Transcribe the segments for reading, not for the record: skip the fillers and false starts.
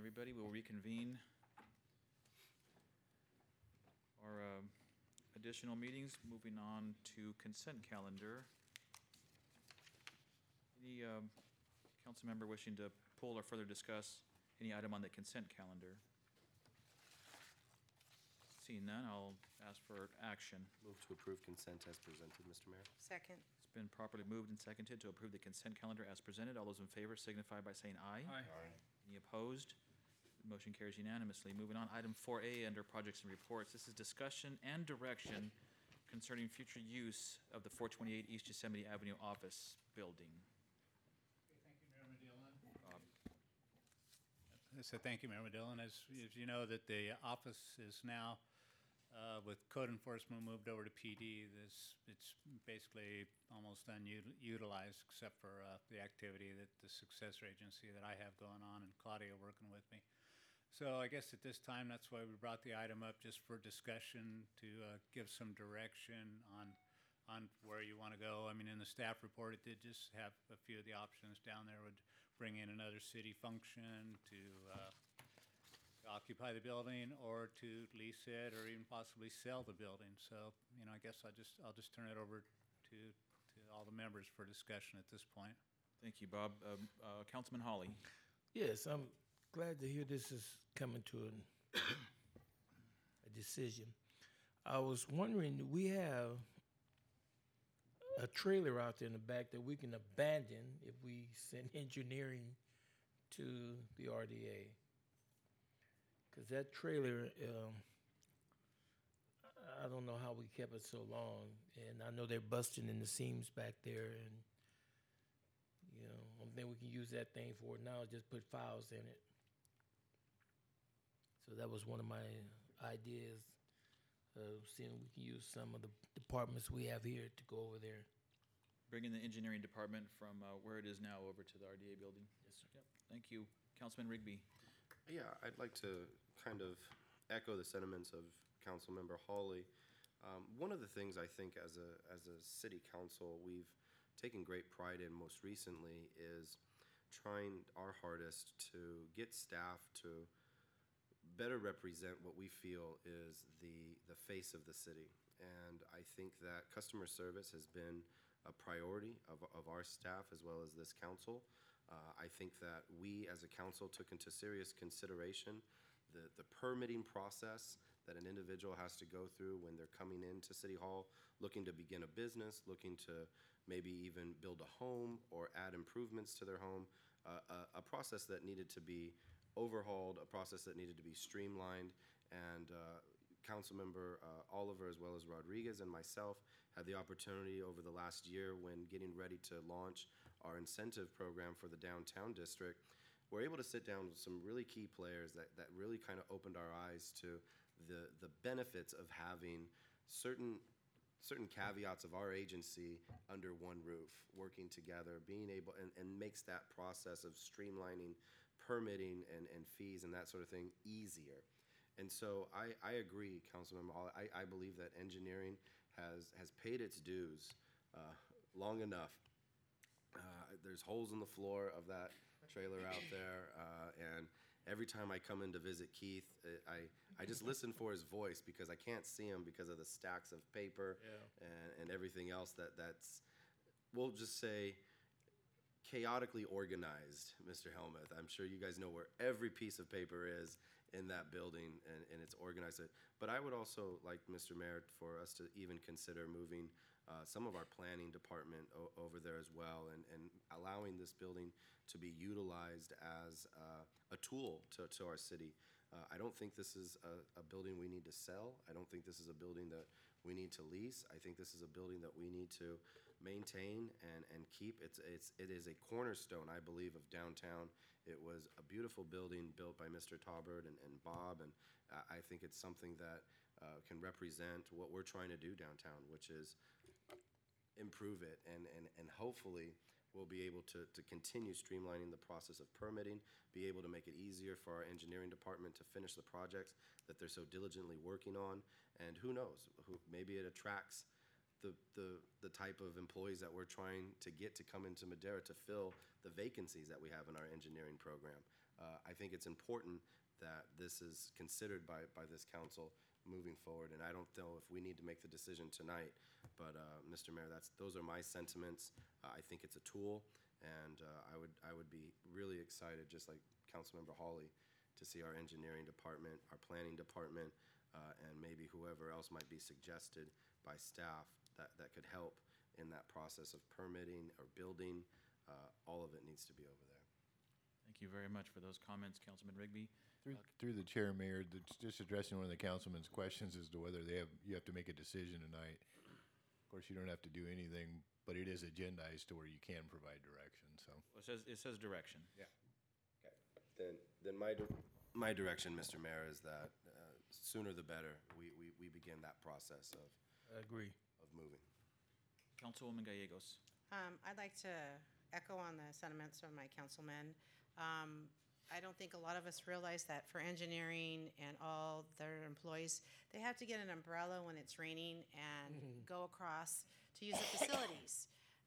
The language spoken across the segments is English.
everybody. We'll reconvene our additional meetings. Moving on to consent calendar. Any council member wishing to pull or further discuss any item on the consent calendar? Seeing none, I'll ask for action. Move to approve consent as presented, Mr. Mayor. Second. It's been properly moved and seconded to approve the consent calendar as presented. All those in favor signify by saying aye. Aye. Any opposed? Motion carries unanimously. Moving on, item 4A under projects and reports. This is discussion and direction concerning future use of the 428 East Yosemite Avenue office building. Thank you, Mayor Medillon. Bob. So thank you, Mayor Medillon. As you know, that the office is now, with code enforcement moved over to PD, it's basically almost unutilized except for the activity that the successor agency that I have going on and Claudia working with me. So I guess at this time, that's why we brought the item up, just for discussion to give some direction on where you want to go. I mean, in the staff report, it did just have a few of the options down there. Would bring in another city function to occupy the building, or to lease it, or even possibly sell the building. So, you know, I guess I'll just turn it over to all the members for discussion at this point. Thank you, Bob. Councilman Hawley. Yes, I'm glad to hear this is coming to a decision. I was wondering, do we have a trailer out there in the back that we can abandon if we send engineering to the RDA? Because that trailer, I don't know how we kept it so long, and I know they're busting in the seams back there, and you know, one thing we can use that thing for now is just put files in it. So that was one of my ideas, seeing we can use some of the departments we have here to go over there. Bringing the engineering department from where it is now over to the RDA building. Yes, sir. Yep. Thank you. Councilman Rigby. Yeah, I'd like to kind of echo the sentiments of Councilmember Hawley. One of the things I think as a city council we've taken great pride in most recently is trying our hardest to get staff to better represent what we feel is the face of the city. And I think that customer service has been a priority of our staff as well as this council. I think that we as a council took into serious consideration the permitting process that an individual has to go through when they're coming into City Hall, looking to begin a business, looking to maybe even build a home or add improvements to their home, a process that needed to be overhauled, a process that needed to be streamlined. And Councilmember Oliver, as well as Rodriguez and myself, had the opportunity over the last year when getting ready to launch our incentive program for the downtown district. We're able to sit down with some really key players that really kind of opened our eyes to the benefits of having certain caveats of our agency under one roof, working together, being able, and makes that process of streamlining permitting and fees and that sort of thing easier. And so I agree, Councilmember Hall. I believe that engineering has paid its dues long enough. There's holes in the floor of that trailer out there, and every time I come in to visit Keith, I just listen for his voice because I can't see him because of the stacks of paper and everything else that's, we'll just say, chaotically organized, Mr. Helmuth. I'm sure you guys know where every piece of paper is in that building, and it's organized. But I would also like, Mr. Mayor, for us to even consider moving some of our planning department over there as well, and allowing this building to be utilized as a tool to our city. I don't think this is a building we need to sell. I don't think this is a building that we need to lease. I think this is a building that we need to maintain and keep. It is a cornerstone, I believe, of downtown. It was a beautiful building built by Mr. Taubert and Bob, and I think it's something that can represent what we're trying to do downtown, which is improve it, and hopefully we'll be able to continue streamlining the process of permitting, be able to make it easier for our engineering department to finish the projects that they're so diligently working on. And who knows, maybe it attracts the type of employees that we're trying to get to come into Madera to fill the vacancies that we have in our engineering program. I think it's important that this is considered by this council moving forward, and I don't know if we need to make the decision tonight, but, Mr. Mayor, those are my sentiments. I think it's a tool, and I would be really excited, just like Councilmember Hawley, to see our engineering department, our planning department, and maybe whoever else might be suggested by staff that could help in that process of permitting or building. All of it needs to be over there. Thank you very much for those comments, Councilman Rigby. Through the chair, Mayor, just addressing one of the councilman's questions as to whether you have to make a decision tonight. Of course, you don't have to do anything, but it is agendized to where you can provide direction, so. It says direction. Yeah. Okay. Then my direction, Mr. Mayor, is that sooner the better, we begin that process I agree. of moving. Councilwoman Gallegos. I'd like to echo on the sentiments of my councilmen. I don't think a lot of us realize that for engineering and all their employees, they have to get an umbrella when it's raining and go across to use the facilities.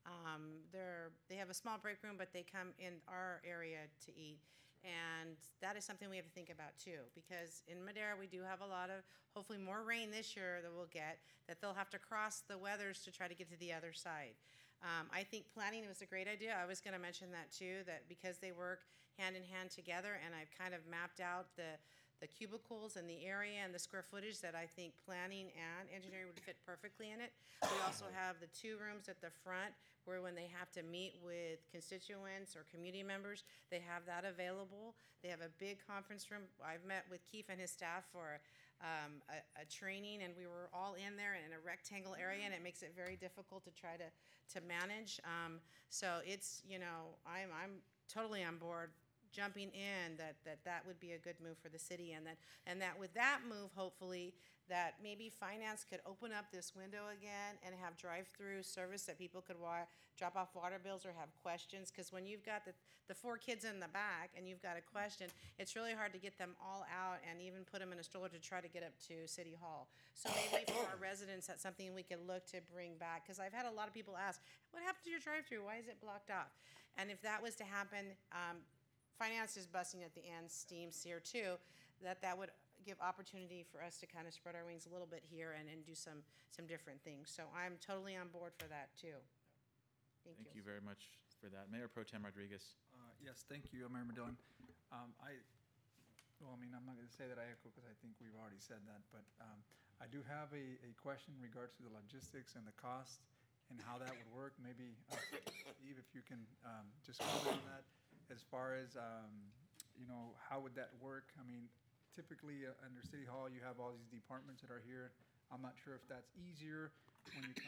They have a small break room, but they come in our area to eat. And that is something we have to think about too, because in Madera, we do have a lot of, hopefully more rain this year that we'll get, that they'll have to cross the weathers to try to get to the other side. I think planning was a great idea. I was gonna mention that too, that because they work hand in hand together, and I've kind of mapped out the cubicles and the area and the square footage, that I think planning and engineering would fit perfectly in it. We also have the 2 rooms at the front where when they have to meet with constituents or community members, they have that available. They have a big conference room. I've met with Keith and his staff for a training, and we were all in there in a rectangle area, and it makes it very difficult to try to manage. So it's, I'm totally on board jumping in that would be a good move for the city, and that with that move, hopefully, that maybe finance could open up this window again and have drive-through service that people could drop off water bills or have questions, because when you've got the 4 kids in the back and you've got a question, it's really hard to get them all out and even put them in a stroller to try to get up to City Hall. So maybe for our residents, that's something we could look to bring back, because I've had a lot of people ask, what happened to your drive-through? Why is it blocked off? And if that was to happen, finance is busting at the end, Steam's here too, that would give opportunity for us to kind of spread our wings a little bit here and do some different things. So I'm totally on board for that too. Thank you. Thank you very much for that. Mayor Pro Tem Rodriguez. Yes, thank you, Mayor Medellin. I'm not going to say that I echo, because I think we've already said that, but I do have a question in regards to the logistics and the cost and how that would work. Maybe, Steve, if you can just comment on that, as far as, how would that work? I mean, typically under City Hall, you have all these departments that are here. I'm not sure if that's easier when you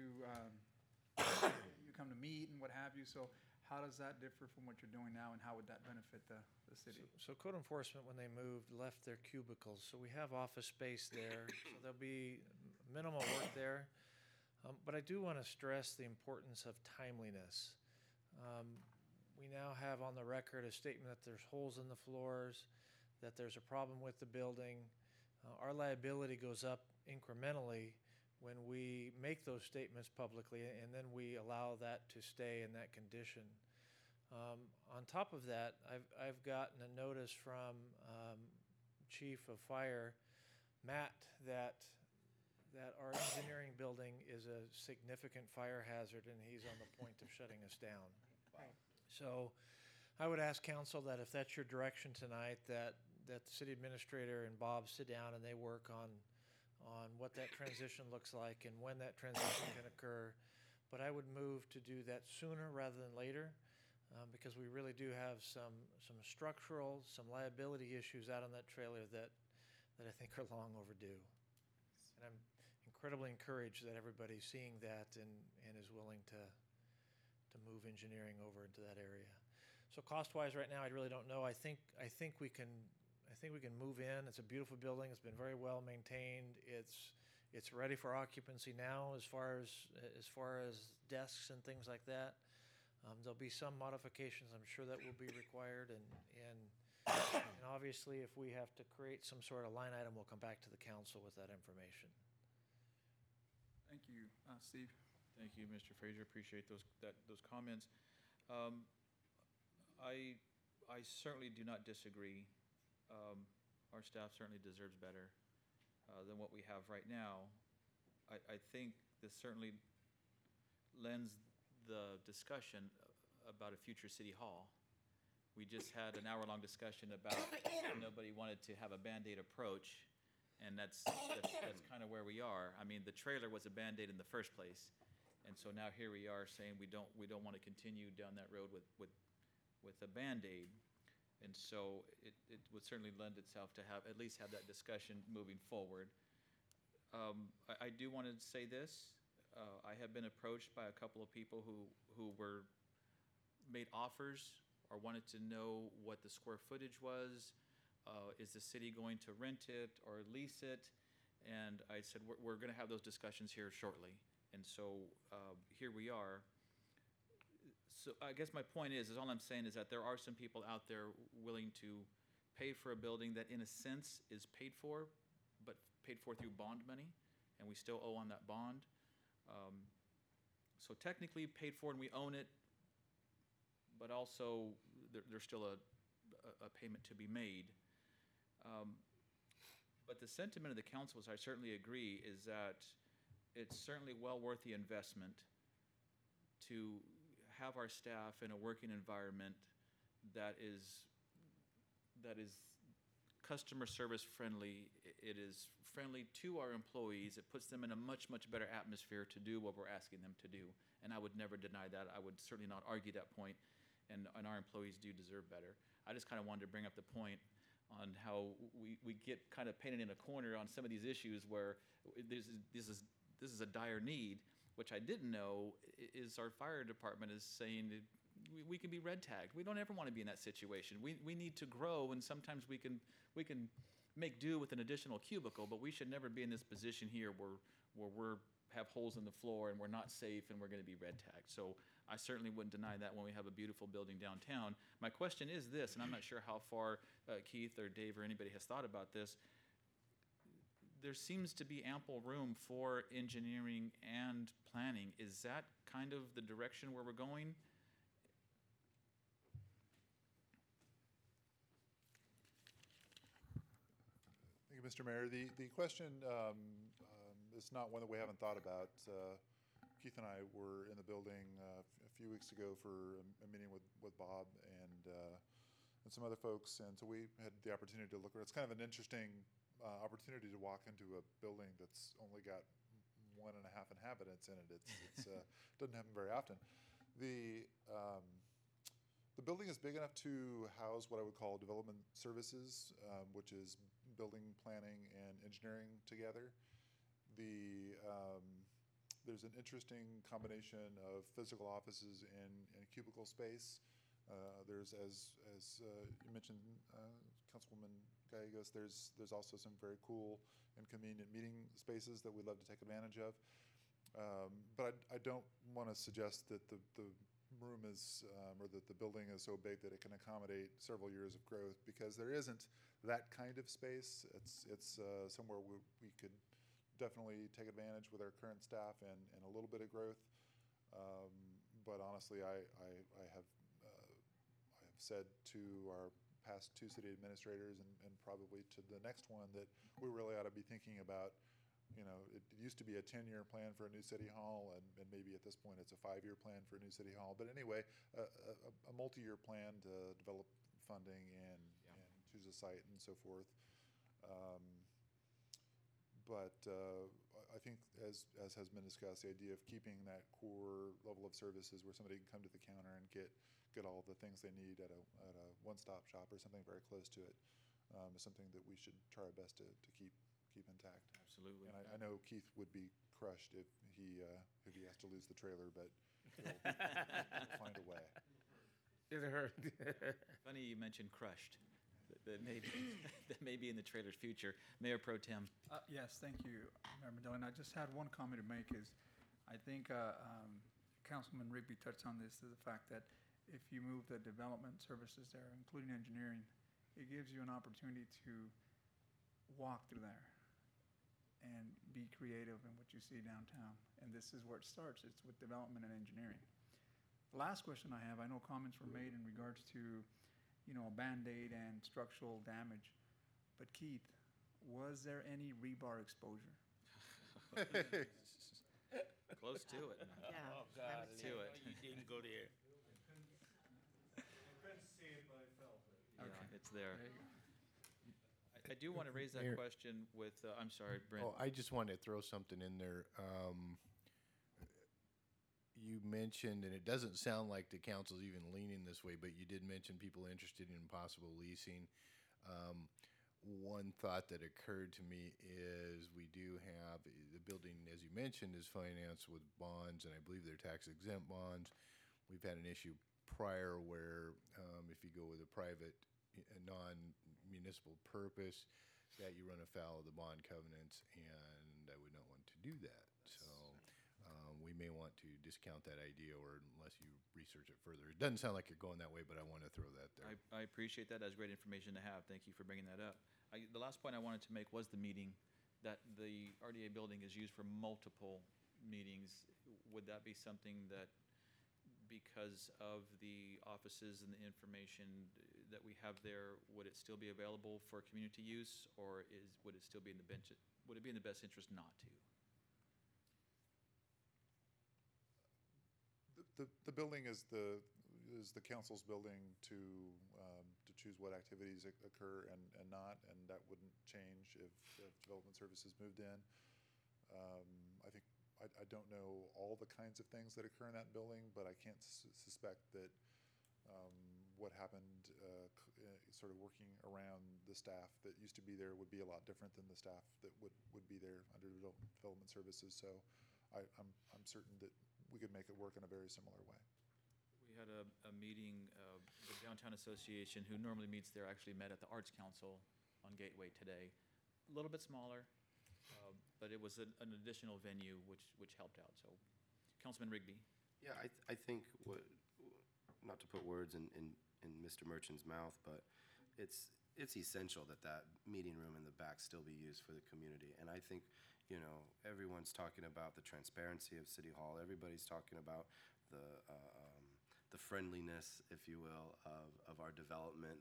come to meet and what have you. So how does that differ from what you're doing now, and how would that benefit the city? So code enforcement, when they moved, left their cubicles. So we have office space there. So there'll be minimal work there. But I do want to stress the importance of timeliness. We now have on the record a statement that there's holes in the floors, that there's a problem with the building. Our liability goes up incrementally when we make those statements publicly, and then we allow that to stay in that condition. On top of that, I've gotten a notice from Chief of Fire, Matt, that our engineering building is a significant fire hazard, and he's on the point of shutting us down. Right. So I would ask council that if that's your direction tonight, that the city administrator and Bob sit down and they work on what that transition looks like and when that transition can occur. But I would move to do that sooner rather than later, because we really do have some structural, some liability issues out on that trailer that I think are long overdue. And I'm incredibly encouraged that everybody's seeing that and is willing to move engineering over into that area. So cost-wise, right now, I really don't know. I think we can move in. It's a beautiful building. It's been very well maintained. It's ready for occupancy now, as far as desks and things like that. There'll be some modifications, I'm sure, that will be required, and obviously, if we have to create some sort of line item, we'll come back to the council with that information. Thank you, Steve. Thank you, Mr. Frazier. Appreciate those comments. I I certainly do not disagree. Our staff certainly deserves better than what we have right now. I think this certainly lends the discussion about a future city hall. We just had an hour-long discussion about nobody wanted to have a Band-Aid approach, and that's kind of where we are. I mean, the trailer was a Band-Aid in the first place, and so now here we are saying we don't want to continue down that road with a Band-Aid. And so it would certainly lend itself to at least have that discussion moving forward. I do want to say this. I have been approached by a couple of people who made offers or wanted to know what the square footage was. Is the city going to rent it or lease it? And I said, we're going to have those discussions here shortly. And so here we are. So I guess my point is all I'm saying is that there are some people out there willing to pay for a building that in a sense is paid for, but paid for through bond money, and we still owe on that bond. So technically paid for and we own it, but also there's still a payment to be made. But the sentiment of the council, as I certainly agree, is that it's certainly well worth the investment to have our staff in a working environment that is customer service friendly. It is friendly to our employees. It puts them in a much, much better atmosphere to do what we're asking them to do. And I would never deny that. I would certainly not argue that point. And our employees do deserve better. I just kind of wanted to bring up the point on how we get kind of painted in a corner on some of these issues where this is a dire need. Which I didn't know is our fire department is saying that we can be red tagged. We don't ever want to be in that situation. We need to grow, and sometimes we can make do with an additional cubicle, but we should never be in this position here where we're have holes in the floor and we're not safe and we're going to be red tagged. So I certainly wouldn't deny that when we have a beautiful building downtown. My question is this, and I'm not sure how far Keith or Dave or anybody has thought about this. There seems to be ample room for engineering and planning. Is that kind of the direction where we're going? Thank you, Mr. Mayor. The question is not one that we haven't thought about. Keith and I were in the building a few weeks ago for a meeting with Bob and some other folks, and so we had the opportunity to look at it. It's kind of an interesting opportunity to walk into a building that's only got 1.5 inhabitants in it. It's doesn't happen very often. The building is big enough to house what I would call development services, which is building planning and engineering together. There's an interesting combination of physical offices and cubicle space. There's, as you mentioned, Councilwoman Gallegos, there's also some very cool and convenient meeting spaces that we'd love to take advantage of. But I don't want to suggest that the room is, or that the building is so big that it can accommodate several years of growth, because there isn't that kind of space. It's somewhere we could definitely take advantage with our current staff and a little bit of growth. But honestly, I have said to our past 2 city administrators and probably to the next one that we really ought to be thinking about, it used to be a 10-year plan for a new city hall, and maybe at this point it's a 5-year plan for a new city hall. But anyway, a multi-year plan to develop funding and choose a site and so forth. But I think, as has been discussed, the idea of keeping that core level of services where somebody can come to the counter and get all the things they need at a one-stop shop or something very close to it is something that we should try our best to keep intact. Absolutely. And I know Keith would be crushed if he has to lose the trailer, but we'll find a way. It hurt. Funny you mentioned crushed. That may be in the trailer's future. Mayor Pro Tem. Yes, thank you, Mayor Medellin. I just had one comment to make is, I think Councilman Rigby touched on this, is the fact that if you move the development services there, including engineering, it gives you an opportunity to walk through there and be creative in what you see downtown. And this is where it starts. It's with development and engineering. The last question I have, I know comments were made in regards to a Band-Aid and structural damage. But Keith, was there any rebar exposure? Close to it. Yeah. Oh, I God, would to say- it. You didn't go there. Yeah, Okay. it's there. There you go. I do want to raise that Mayor- question with, I'm sorry, Brent. Oh, I just wanted to throw something in there. You mentioned, and it doesn't sound like the council's even leaning this way, but you did mention people interested in possible leasing. One thought that occurred to me is we do have, the building, as you mentioned, is financed with bonds, and I believe they're tax exempt bonds. We've had an issue prior where if you go with a private, non-municipal purpose, that you run afoul of the bond covenants, and I would not want to do that. So we may want to discount that idea, or unless you research it further. It doesn't sound like you're going that way, but I want to throw that there. I appreciate that. That's great information to have. Thank you for bringing that up. The last point I wanted to make was the meeting, that the RDA building is used for multiple meetings. Would that be something that, because of the offices and the information that we have there, would it still be available for community use, or would it still be in the would it be in the best interest not to? The building is the council's building to choose what activities occur and not, and that wouldn't change if development services moved in. I don't know all the kinds of things that occur in that building, but I can't suspect that what happened sort of working around the staff that used to be there would be a lot different than the staff that would be there under development services. So I'm certain that we could make it work in a very similar way. We had a meeting, the Downtown Association, who normally meets there, actually met at the Arts Council on Gateway today. A little bit smaller, but it was an additional venue which helped out. So, Councilman Rigby. Yeah, I think not to put words in Mr. Merchant's mouth, but it's essential that meeting room in the back still be used for the community. And I think, everyone's talking about the transparency of City Hall. Everybody's talking about the friendliness, if you will, of our development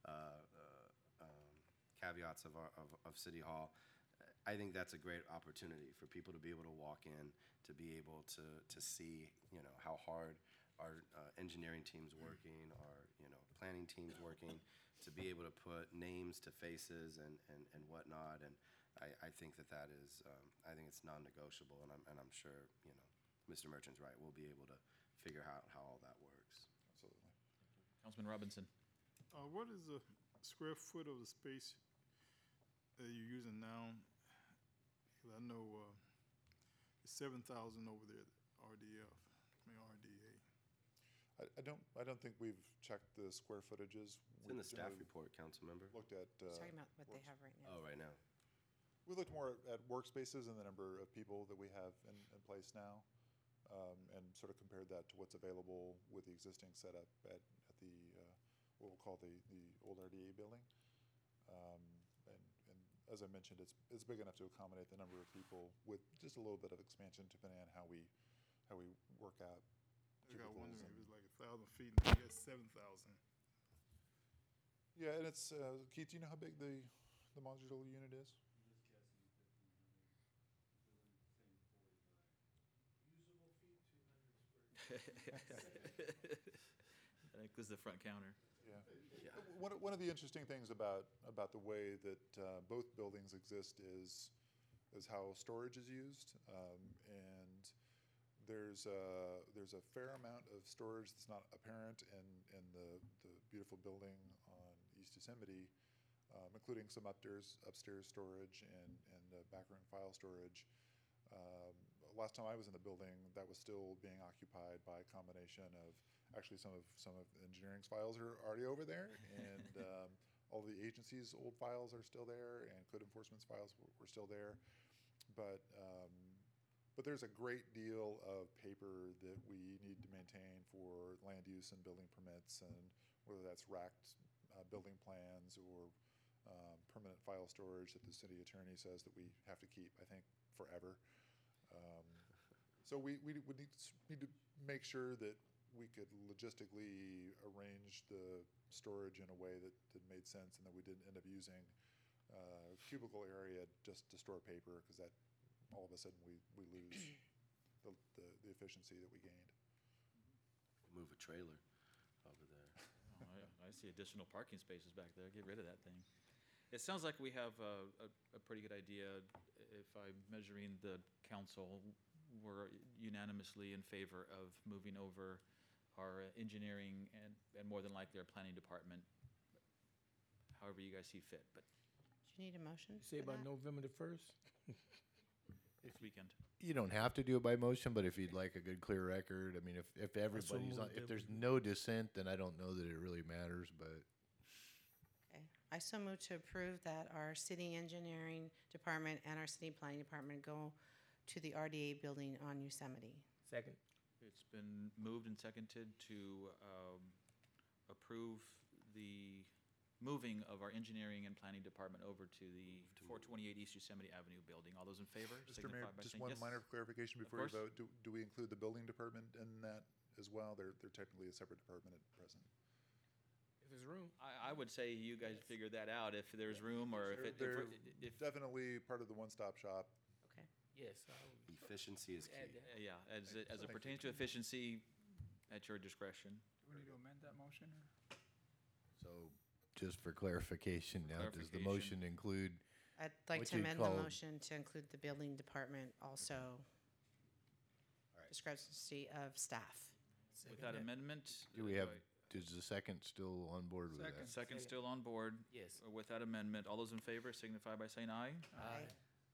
caveats of City Hall. I think that's a great opportunity for people to be able to walk in, to be able to see, how hard our engineering team's working, our, planning team's working, to be able to put names to faces and whatnot. And I think that is, I think it's non-negotiable, and I'm sure, Mr. Merchant's right. We'll be able to figure out how all that works. Absolutely. Councilman Robinson. What is the square foot of the space that you're using now? 'Cause I know it's 7,000 over there, RDA. I don't think we've checked the square footages. It's in the We've staff generally report, council member. Looked at. Talking about what they have right now. Oh, right now. We looked more at workspaces and the number of people that we have in place now, and sort of compared that to what's available with the existing setup at the what we'll call the old RDA building. And as I mentioned, it's big enough to accommodate the number of people with just a little bit of expansion depending on how we work out. I got cubicles wondering and- if it's like 1,000 feet and you got 7,000. Yeah, and it's Keith. Do you know how big the modular unit is? That includes the front counter. Yeah. One of the interesting things about the way that both buildings exist is how storage is used, and there's a fair amount of storage that's not apparent in the beautiful building on East Yosemite, including some upstairs storage and backroom file storage. Last time I was in the building, that was still being occupied by a combination of, actually some of engineering's files are already over there, and all the agency's old files are still there, and code enforcement's files were still there. But there's a great deal of paper that we need to maintain for land use and building permits, and whether that's racked building plans or permanent file storage that the city attorney says that we have to keep, I think, forever. So we would need to make sure that we could logistically arrange the storage in a way that made sense, and that we didn't end up using cubicle area just to store paper, because that, all of a sudden, we lose the efficiency that we gained. Move a trailer over there. Oh, I see additional parking spaces back there. Get rid of that thing. It sounds like we have a pretty good idea. If I'm measuring the council, we're unanimously in favor of moving over our engineering and more than likely our planning department, however you guys see fit, but Do you need a motion? You say for by that? November the 1st? this weekend. You don't have to do it by motion, but if you'd like a good clear record, I mean, if everybody's, moved if that there's we- no dissent, then I don't know that it really matters, but Okay. I so move to approve that our city engineering department and our city planning department go to the RDA building on Yosemite. Second. It's been moved and seconded to approve the moving of our engineering and planning department over to the 428 East Yosemite Avenue building. All those in favor? Mr. Mayor, signify by just saying one yes. minor clarification before you course. vote. Do we include the building department in that as well? They're technically a separate department at present. If there's room. I would say you guys figure that out if there's room or if They're if definitely part of the one-stop shop. Okay. Yes. Efficiency is key. yeah, as it pertains to efficiency, at your discretion. Do we need to amend that motion, or? so just for clarification now, does the Clarification. motion include, I'd like What to you'd amend the call- motion to include the building department also. right. Discrepancy of staff. With that amendment. do we have, is the second still on board with that? Second still on board. Yes. With that amendment, all those in favor signify by saying aye. Aye.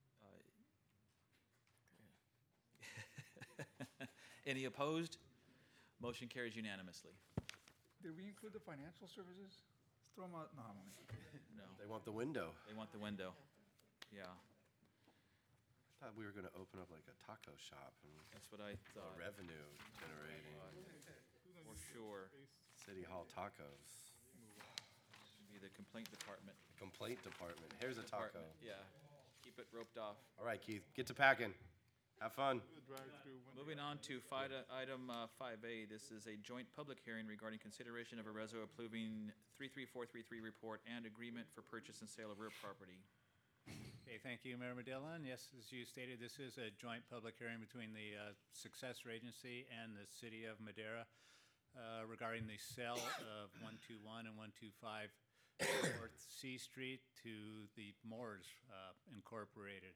Any opposed? Motion carries unanimously. Did we include the financial services? Let's throw them out, no, I'm only. No, They want the window. they want the window. Yeah, Thought we were gonna open up like a taco shop and that's what I thought, revenue generating. for sure. City Hall tacos. Be the complaint department. Complaint department. Here's a taco. Department, yeah. Keep it roped off. All right, Keith, get to packing. Have fun. Moving on to item 5A, this is a joint public hearing regarding consideration of a reso approving 33433 report and agreement for purchase and sale of real property. Okay, thank you, Mayor Medilla. And yes, as you stated, this is a joint public hearing between the successor agency and the city of Madera regarding the sale of 121 and 125 North C Street to the Moores Incorporated.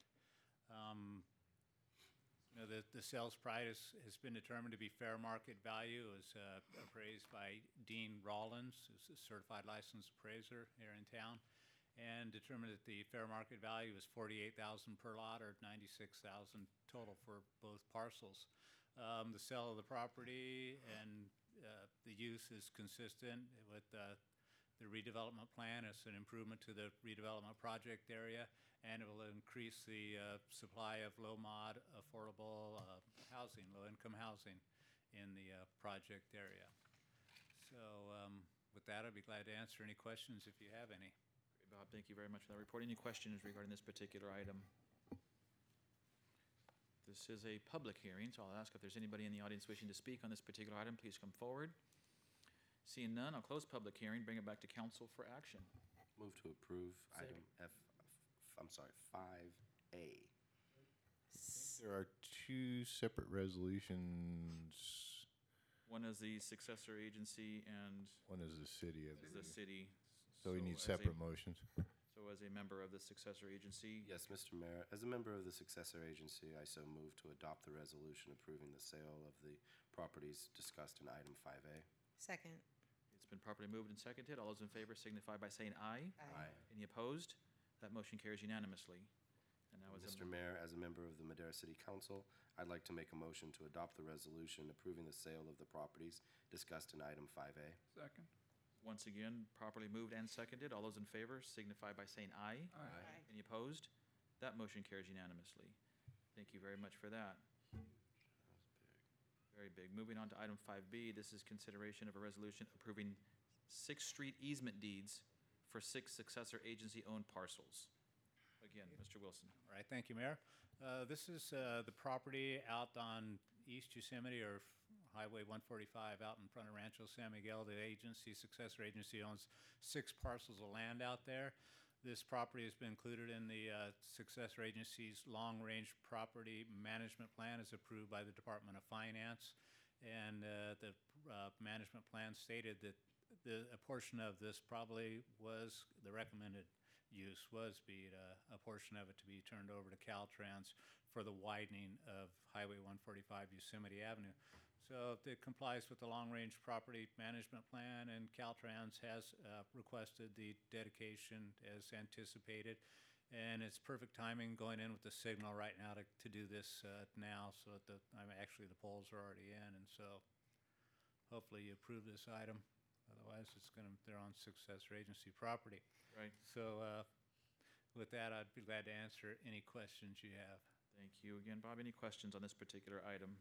The sales price has been determined to be fair market value. It was appraised by Dean Rollins, who's a certified licensed appraiser here in town, and determined that the fair market value is $48,000 per lot, or $96,000 total for both parcels. The sale of the property and the use is consistent with the redevelopment plan. It's an improvement to the redevelopment project area, and it will increase the supply of low-mod, affordable housing, low-income housing in the project area. So with that, I'd be glad to answer any questions if you have any. Bob, thank you very much for that report. Any questions regarding this particular item? This is a public hearing, so I'll ask if there's anybody in the audience wishing to speak on this particular item, please come forward. Seeing none, I'll close public hearing, bring it back to council for action. Move to approve item 5A. There are two separate resolutions. One is the successor agency and One is the city, I is the believe. city. So we need as a- separate motions. So as a member of the successor agency, Yes, Mr. Mayor, as a member of the successor agency, I so move to adopt the resolution approving the sale of the properties discussed in item 5A. Second. it's been properly moved and seconded. All those in favor signify by saying aye. Aye. Any opposed? That motion carries unanimously. And now is Mr. Mayor, as a member of the Madera City Council, I'd like to make a motion to adopt the resolution approving the sale of the properties discussed in item 5A. Second. once again, properly moved and seconded. All those in favor signify by saying aye. Aye. Any opposed? That motion carries unanimously. Thank you very much for that. Very big. Moving on to item 5B, this is consideration of a resolution approving 6th Street easement deeds for 6 successor agency-owned parcels. Again, Mr. Wilson. All right, thank you, Mayor. This is the property out on East Yosemite or Highway 145 out in front of Rancho San Miguel. The agency, successor agency, owns 6 parcels of land out there. This property has been included in the successor agency's long-range property management plan as approved by the Department of Finance. And the management plan stated that a portion of this probably was the recommended use was a portion of it to be turned over to Caltrans for the widening of Highway 145 Yosemite Avenue. So it complies with the long-range property management plan, and Caltrans has requested the dedication as anticipated. And it's perfect timing going in with the signal right now to do this now, so that actually the poles are already in, and so hopefully you approve this item. Otherwise, they're on successor agency property. Right. So with that, I'd be glad to answer any questions you have. Thank you again. Bob, any questions on this particular item?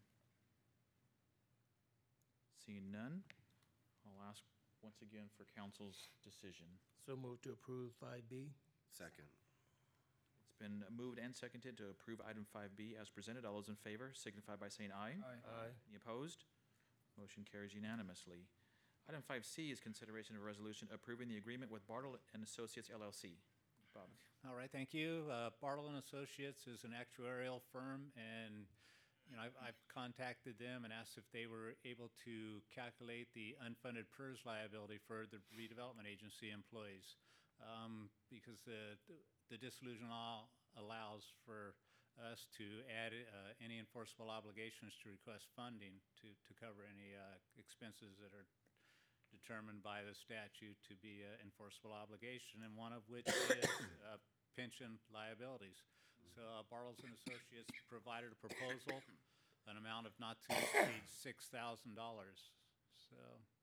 Seeing none, I'll ask once again for council's decision. So move to approve 5B. Second. It's been moved and seconded to approve item 5B as presented. All those in favor signify by saying aye. Aye. Any opposed? Motion carries unanimously. Item 5C is consideration of a resolution approving the agreement with Bartle and Associates LLC. Bob. All right, thank you. Bartle and Associates is an actuarial firm, and I've contacted them and asked if they were able to calculate the unfunded PERS liability for the redevelopment agency employees, because the dissolution law allows for us to add any enforceable obligations to request funding to cover any expenses that are determined by the statute to be an enforceable obligation, and one of which is pension liabilities. So Bartles and Associates provided a proposal, an amount of not to exceed $6,000. So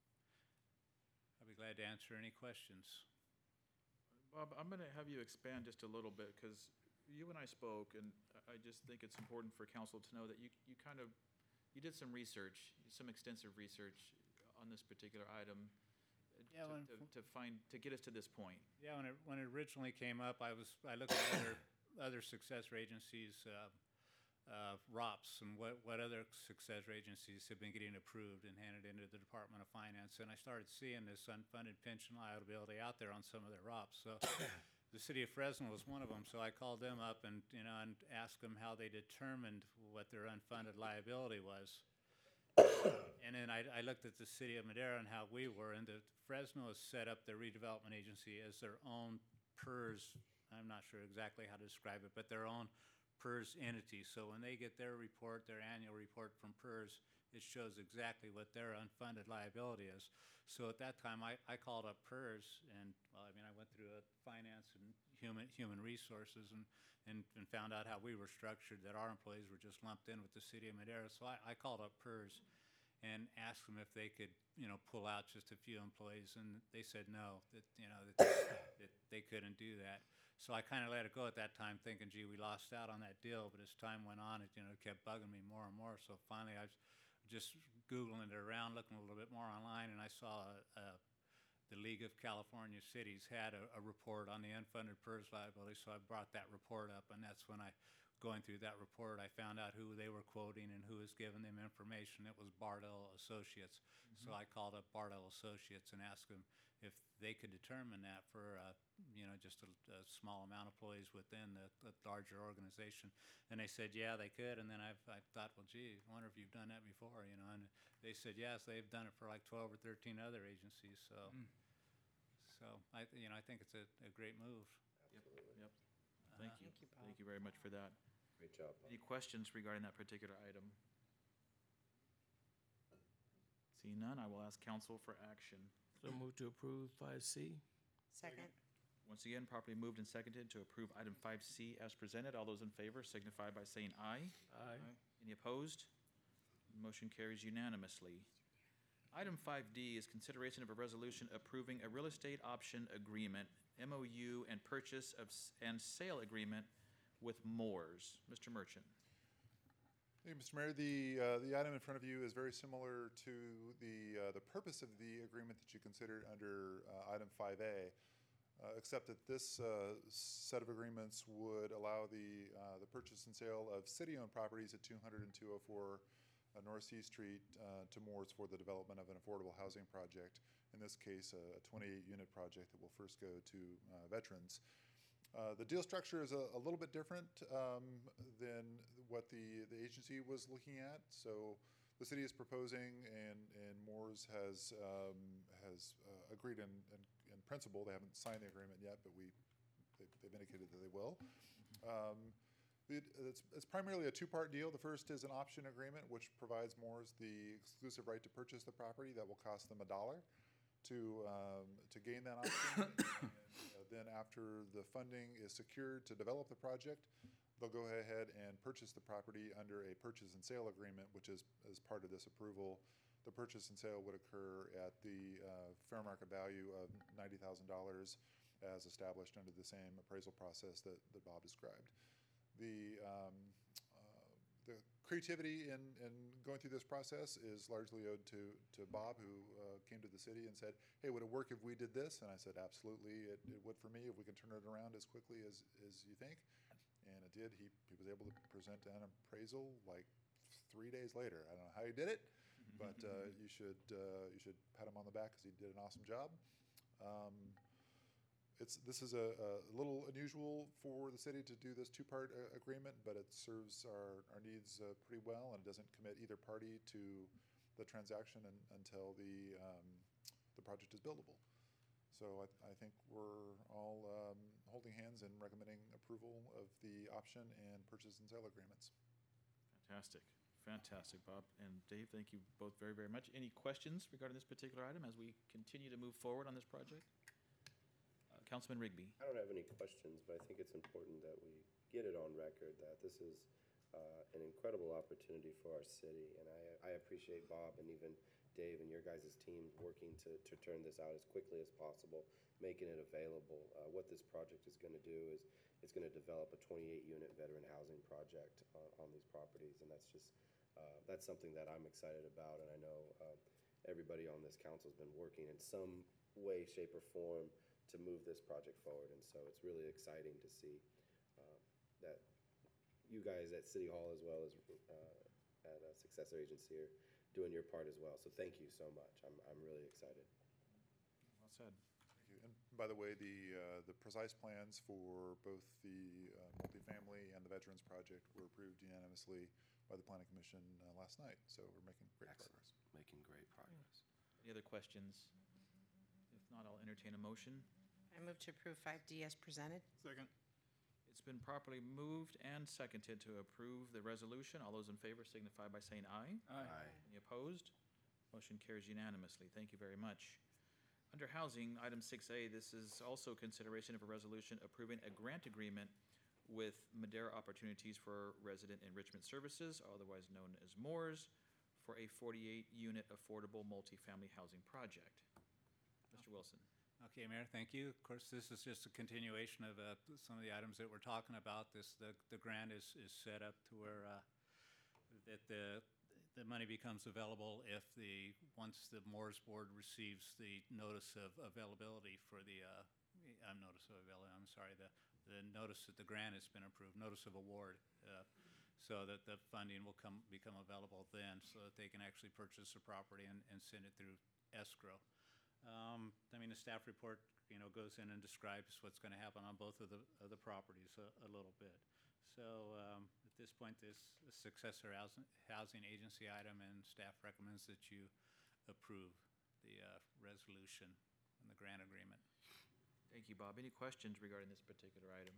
I'd be glad to answer any questions. Bob, I'm going to have you expand just a little bit, because you and I spoke, and I just think it's important for council to know that you did some research, some extensive research on this particular item to get us to this point. Yeah, when it originally came up, I looked at other successor agencies' ROPS and what other successor agencies have been getting approved and handed into the Department of Finance, and I started seeing this unfunded pension liability out there on some of their ROPS. So the city of Fresno was one of them, so I called them up and asked them how they determined what their unfunded liability was. And then I looked at the city of Madera and how we were, and Fresno has set up their redevelopment agency as their own PERS. I'm not sure exactly how to describe it, but their own PERS entity. So when they get their report, their annual report from PERS, it shows exactly what their unfunded liability is. So at that time, I called up PERS, and I went through finance and human resources and found out how we were structured, that our employees were just lumped in with the city of Madera. So I called up PERS and asked them if they could, pull out just a few employees, and they said no, that they couldn't do that. So I kind of let it go at that time, thinking, gee, we lost out on that deal. But as time went on, it kept bugging me more and more. So finally, I was just Googling it around, looking a little bit more online, and I saw the League of California Cities had a report on the unfunded PERS liability. So I brought that report up, and that's when going through that report, I found out who they were quoting and who was giving them information. It was Bartle Associates. So I called up Bartle Associates and asked them if they could determine that for just a small amount of employees within the larger organization. And they said, yeah, they could. And then I thought, well, gee, I wonder if you've done that before, And they said, yes, they've done it for like 12 or 13 other agencies. So, I think it's a great move. Yep. Thank you. Thank you, Bob. Thank you very much for that. Great job. Any questions regarding that particular item? Seeing none, I will ask council for action. So move to approve 5C. Second. Once again, properly moved and seconded to approve item 5C as presented. All those in favor signify by saying aye. Aye. Any opposed? Motion carries unanimously. Item 5D is consideration of a resolution approving a real estate option agreement, MOU, and purchase and sale agreement with Moores. Mr. Merchant. Thank you, Mr. Mayor. The item in front of you is very similar to the purpose of the agreement that you considered under item 5A, except that this set of agreements would allow the purchase and sale of city-owned properties at 200 and 204 North C Street to Moores for the development of an affordable housing project. In this case, a 28-unit project that will first go to veterans. The deal structure is a little bit different than what the agency was looking at. So the city is proposing, and Moores has agreed in principle. They haven't signed the agreement yet, but they've indicated that they will. It's primarily a two-part deal. The first is an option agreement, which provides Moores the exclusive right to purchase the property. That will cost them $1 to gain that option. And then after the funding is secured to develop the project, they'll go ahead and purchase the property under a purchase and sale agreement, which is as part of this approval. The purchase and sale would occur at the fair market value of $90,000 as established under the same appraisal process that Bob described. The creativity in going through this process is largely owed to Bob, who came to the city and said, hey, would it work if we did this? And I said, absolutely, it would for me if we can turn it around as quickly as you think. And it did. He was able to present an appraisal like 3 days later. I don't know how he did it, but you should pat him on the back because he did an awesome job. This is a little unusual for the city to do this two-part agreement, but it serves our needs pretty well, and it doesn't commit either party to the transaction until the project is buildable. So I think we're all holding hands and recommending approval of the option and purchase and sale agreements. Fantastic. Fantastic, Bob. And Dave, thank you both very, very much. Any questions regarding this particular item as we continue to move forward on this project? Councilman Rigby. I don't have any questions, but I think it's important that we get it on record that this is an incredible opportunity for our city. And I appreciate Bob and even Dave and your guys' team working to turn this out as quickly as possible, making it available. What this project is going to do is it's going to develop a 28-unit veteran housing project on these properties. And that's something that I'm excited about. And I know everybody on this council has been working in some way, shape, or form to move this project forward. And so it's really exciting to see that you guys at City Hall as well as at a successor agency are doing your part as well. So thank you so much. I'm really excited. Well said. Thank you. And by the way, the precise plans for both the multifamily and the Veterans Project were approved unanimously by the Planning Commission last night. So we're making great progress. Making great progress. Any other questions? If not, I'll entertain a motion. I move to approve 5D as presented. Second. It's been properly moved and seconded to approve the resolution. All those in favor signify by saying aye. Aye. Any opposed? Motion carries unanimously. Thank you very much. Under Housing, item 6A, this is also consideration of a resolution approving a grant agreement with Madera Opportunities for Resident Enrichment Services, otherwise known as Moores, for a 48-unit affordable multifamily housing project. Mr. Wilson. Okay, Mayor, thank you. Of course, this is just a continuation of some of the items that we're talking about. The grant is set up to where that the money becomes available once the Moores Board receives the notice of availability for the notice that the grant has been approved, notice of award, so that the funding will become available then, so that they can actually purchase the property and send it through escrow. The staff report, goes in and describes what's going to happen on both of the properties a little bit. So at this point, this successor housing agency item, and staff recommends that you approve the resolution and the grant agreement. Thank you, Bob. Any questions regarding this particular item?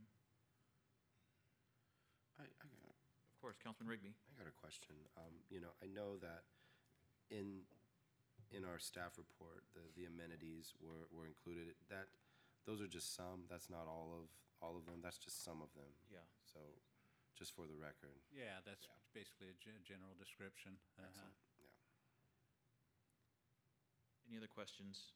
Of course, Councilman Rigby. I got a question. I know that in our staff report, the amenities were included. Those are just some. That's not all of them. That's just some of them. Yeah. So, just for the record. Yeah, that's basically a general description. Excellent. Yeah. Any other questions?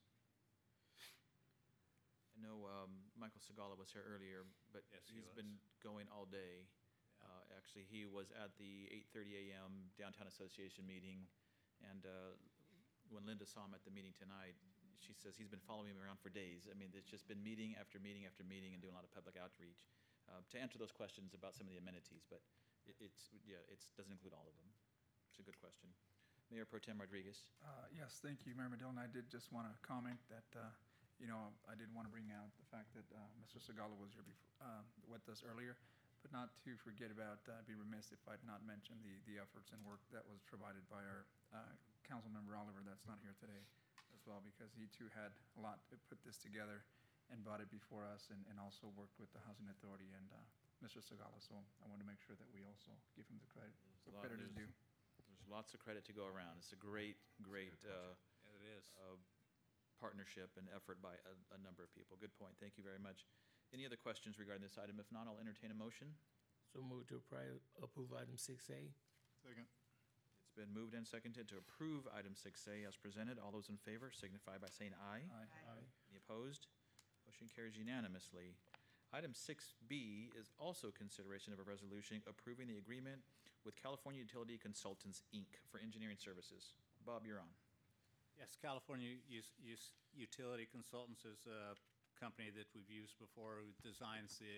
I know Michael Segala was here earlier, but Yes, he's he been going all day. Actually, he was at the 8:30 a.m. Downtown Association meeting, and when Linda saw him at the meeting tonight, she says he's been following him around for days. I mean, there's just been meeting after meeting after meeting and doing a lot of public outreach to answer those questions about some of the amenities, but it doesn't include all of them. It's a good question. Mayor Pro Tem Rodriguez. Yes, thank you, Mayor Madillon. I did just want to comment that, I did want to bring out the fact that Mr. Segala was here with us earlier, but not to forget about, be remiss if I'd not mentioned the efforts and work that was provided by our Councilmember Oliver that's not here today as well, because he too had a lot to put this together and brought it before us, and also worked with the Housing Authority and Mr. Segala. So I want to make sure that we also give him the credit. Credit is due. There's lots of credit to go around. It's a great It is. partnership and effort by a number of people. Good point. Thank you very much. Any other questions regarding this item? If not, I'll entertain a motion. So move to approve item 6A. Second. It's been moved and seconded to approve item 6A as presented. All those in favor signify by saying aye. Aye. Any opposed? Motion carries unanimously. Item 6B is also consideration of a resolution approving the agreement with California Utility Consultants, Inc. for engineering services. Bob, you're on. Yes, California Utility Consultants is a company that we've used before, who designs the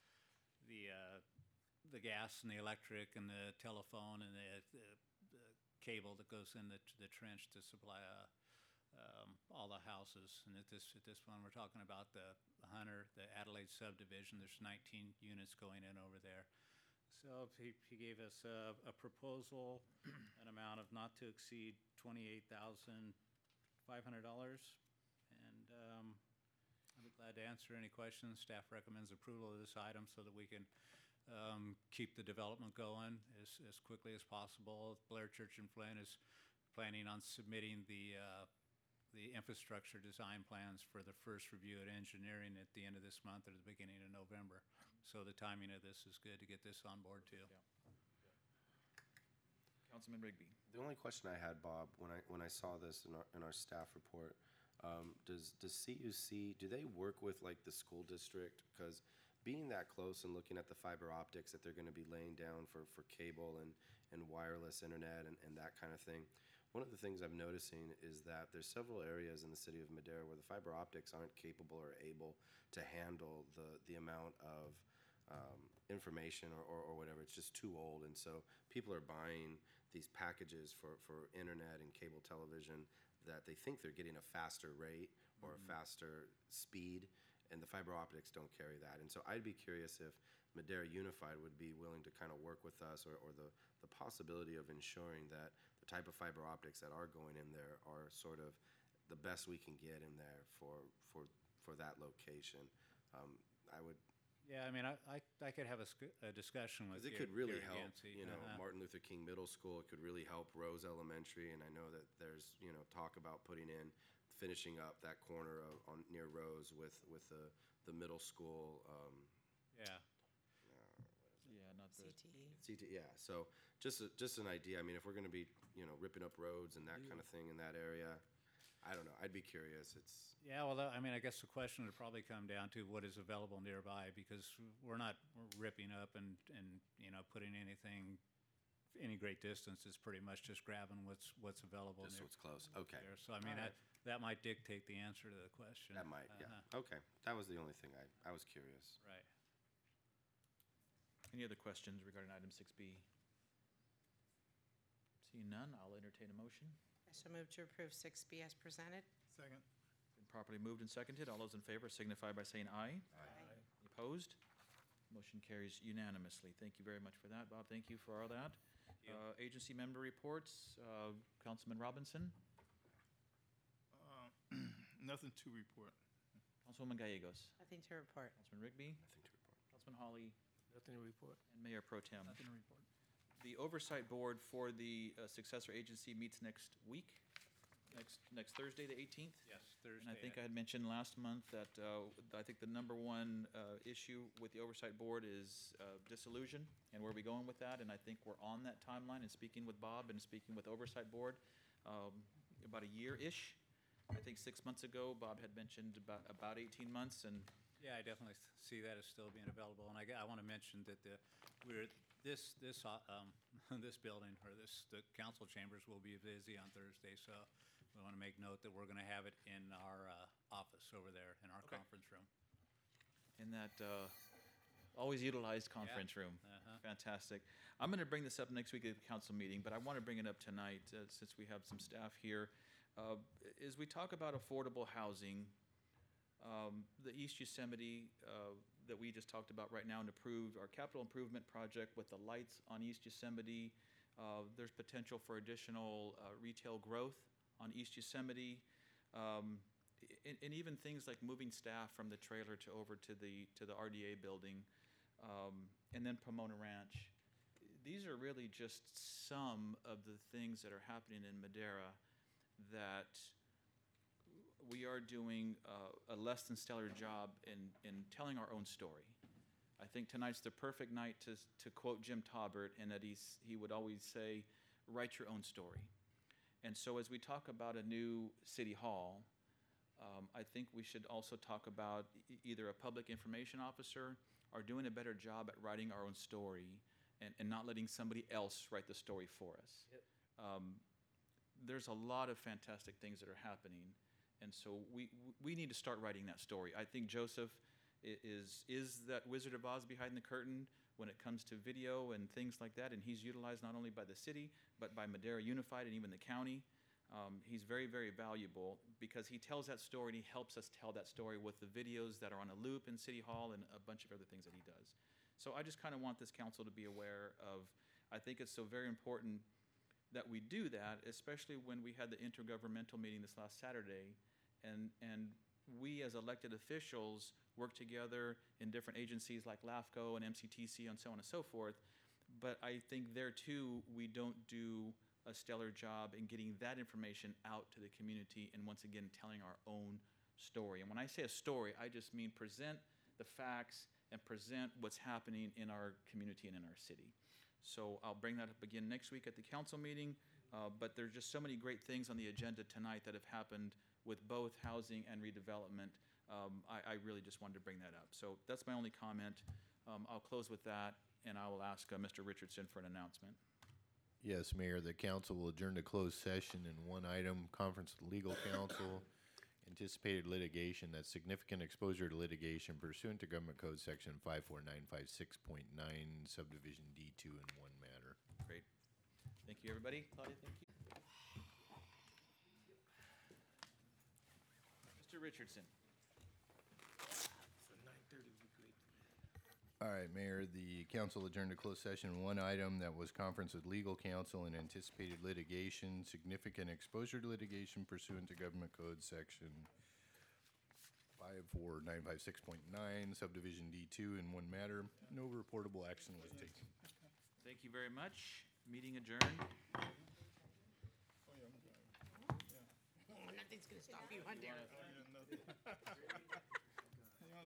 gas and the electric and the telephone and the cable that goes in the trench to supply all the houses. And at this one, we're talking about the Hunter, the Adelaide subdivision. There's 19 units going in over there. So he gave us a proposal, an amount of not to exceed $28,500. And I'll be glad to answer any questions. Staff recommends approval of this item so that we can keep the development going as quickly as possible. Blair Church and Flynn is planning on submitting the infrastructure design plans for the first review at engineering at the end of this month or the beginning of November. So the timing of this is good to get this on board too. Councilman Rigby. The only question I had, Bob, when I saw this in our staff report, does CUC, do they work with like the school district? Because being that close and looking at the fiber optics that they're going to be laying down for cable and wireless internet and that kind of thing, one of the things I'm noticing is that there's several areas in the city of Madera where the fiber optics aren't capable or able to handle the amount of information or whatever. It's just too old. And so people are buying these packages for internet and cable television that they think they're getting a faster rate or a faster speed, and the fiber optics don't carry that. And so I'd be curious if Madera Unified would be willing to kind of work with us, or the possibility of ensuring that the type of fiber optics that are going in there are sort of the best we can get in there for that location. I would. Yeah, I mean, I could have a discussion with Because it could really Gary help, Gansey. Martin Luther King Middle School. It could really help Rose Elementary, and I know that there's, talk about finishing up that corner near Rose with the middle school. Yeah. Yeah, not the. CTE. Yeah. So just an idea. I mean, if we're going to be, ripping up roads and that kind of thing in that area, I don't know. I'd be curious. Yeah, well, I mean, I guess the question would probably come down to what is available nearby, because we're ripping up and putting anything any great distance. It's pretty much just grabbing what's available. Just near, what's close. Okay. there. So I mean, that might dictate the answer to the question. That might. Yeah. Okay. That was the only thing I was curious. Right. Any other questions regarding item 6B? Seeing none, I'll entertain a motion. I so move to approve 6B as presented. Second. Been properly moved and seconded. All those in favor signify by saying aye. Aye. Any opposed? Motion carries unanimously. Thank you very much for that, Bob. Thank you for all that. you. Agency member reports. Councilman Robinson. Nothing to report. Councilwoman Gallegos. Nothing to report. Councilman Rigby. Nothing to report. Councilman Hawley. Nothing to report. And Mayor Pro Tem. Nothing to report. The Oversight Board for the successor agency meets next week, next Thursday, the 18th. Yes, Thursday. And I think I had mentioned last month that I think the number one issue with the Oversight Board is dissolution, and where are we going with that? And I think we're on that timeline, and speaking with Bob and speaking with Oversight Board, about a year-ish. I think 6 months ago, Bob had mentioned about 18 months, and Yeah, I definitely see that as still being available, and I want to mention that this building, or the council chambers will be busy on Thursday, so we want to make note that we're going to have it in our office over there, in our Okay. conference room. in that always utilized conference room. Uh-huh. Fantastic. I'm going to bring this up next week at the council meeting, but I want to bring it up tonight since we have some staff here. As we talk about affordable housing, the East Yosemite that we just talked about right now and approved, our capital improvement project with the lights on East Yosemite. There's potential for additional retail growth on East Yosemite. And even things like moving staff from the trailer to over to the RDA building, and then Pomona Ranch. These are really just some of the things that are happening in Madera that we are doing a less than stellar job in telling our own story. I think tonight's the perfect night to quote Jim Taubert, and that he would always say, write your own story. And so as we talk about a new city hall, I think we should also talk about either a public information officer or doing a better job at writing our own story and not letting somebody else write the story for us. Yep. There's a lot of fantastic things that are happening, and so we need to start writing that story. I think Joseph is that Wizard of Oz behind the curtain when it comes to video and things like that, and he's utilized not only by the city, but by Madera Unified and even the county. He's very, very valuable because he tells that story and he helps us tell that story with the videos that are on a loop in City Hall and a bunch of other things that he does. So I just kind of want this council to be aware of, I think it's so very important that we do that, especially when we had the intergovernmental meeting this last Saturday, and we as elected officials work together in different agencies like LAFCO and MCTC and so on and so forth. But I think there too, we don't do a stellar job in getting that information out to the community and once again telling our own story. And when I say a story, I just mean present the facts and present what's happening in our community and in our city. So I'll bring that up again next week at the council meeting, but there's just so many great things on the agenda tonight that have happened with both housing and redevelopment. I really just wanted to bring that up. So that's my only comment. I'll close with that, and I will ask Mr. Richardson for an announcement. Yes, Mayor, the council will adjourn to closed session in one item, conference with legal counsel, anticipated litigation, that's significant exposure to litigation pursuant to Government Code Section 54956.9, subdivision D2 in one matter. Great. Thank you, everybody. Claudia, thank you. Mr. Richardson. So 9:30 would be great. All right, Mayor, the council adjourned to closed session in one item, that was conference with legal counsel and anticipated litigation, significant exposure to litigation pursuant to Government Code Section 54956.9, subdivision D2 in one matter. No reportable action was taken. Thank you very much. Meeting adjourned. Nothing's gonna stop you, huh, Darren?